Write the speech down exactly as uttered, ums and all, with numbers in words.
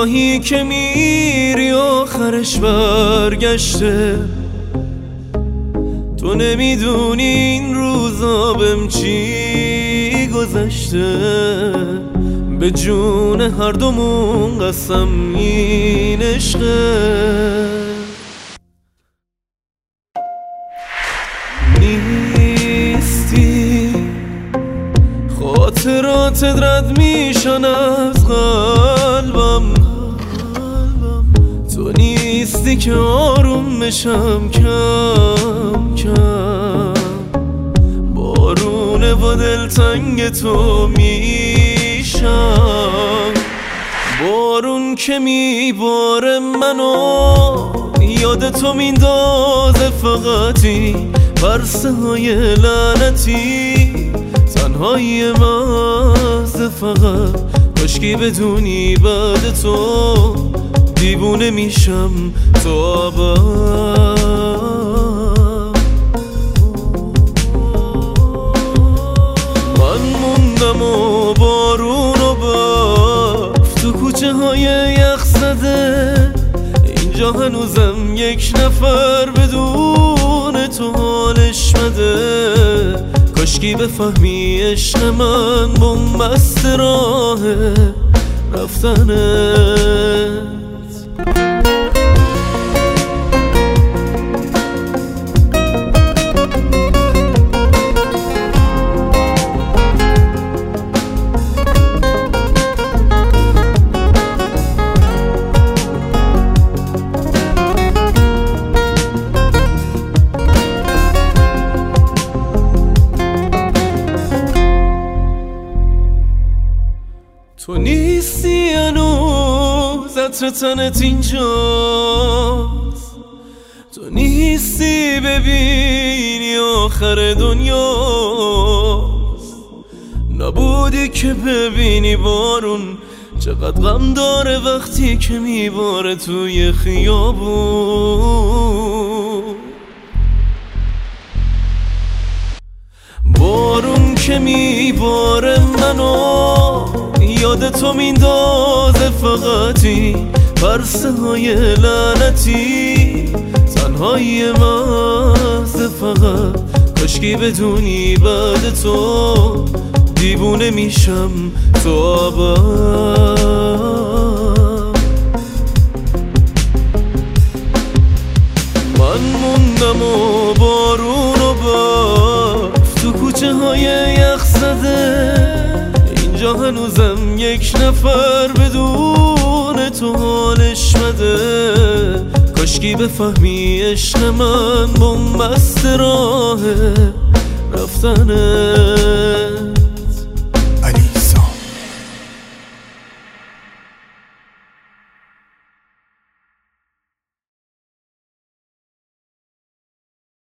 راهی که میری آخرش برگشته. تو نمیدونی این روزا بهم چی گذشته. به جون هر دومون قسم این عشقه. نیستی خاطرات رد میشن از قلبم. تو نیستی که آروم بشم کم کم. بارونه و دلتنگ تو میشم. بارون که میباره منو یاد تو میندازه فقطی. برسه های لعنتی تنهای مزه فقط. کاشکی بدونی بعد تو دیوونه میشم تو ابد. من موندم و بارون و برف تو کوچه های یخ زده. اینجا هنوزم یک نفر بدون تو حالش بده. کاشکی بفهمی عشق من بنبست راه رفتنت. تو نیستی هنوز عطر تنت اینجاست. تو نیستی ببینی آخر دنیاست. نبودی که ببینی بارون چقدر غم داره وقتی که میباره توی خیابون. بارون که میباره منو یاد تو میندازه فقطی. برسه های لعنتی تنهای مزه فقط. کاشکی بدونی بعد تو دیوونه میشم تو ابد. من موندم و بارون و برف تو کوچه های یخ زده. اینجا هنوزم یک نفر بدون تو حالش بده. کاشکی بفهمی عشق من بنبست راه رفتنه.